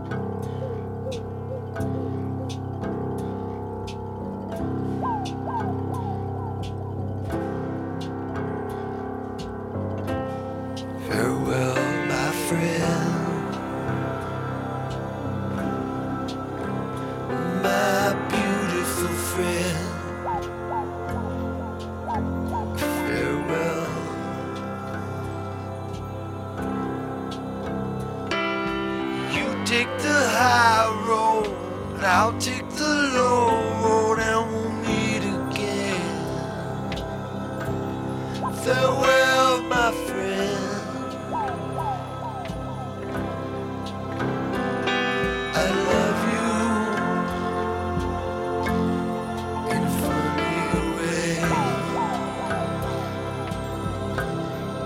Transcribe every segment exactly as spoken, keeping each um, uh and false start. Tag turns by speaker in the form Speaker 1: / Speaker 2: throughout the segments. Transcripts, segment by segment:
Speaker 1: Farewell, my friend, my beautiful friend. Farewell. You take the high road, I'll take the low road, and we'll meet again. Farewell, my friend. I love you in a funny way.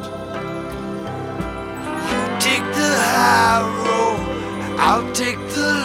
Speaker 1: You take the high road, I'll take the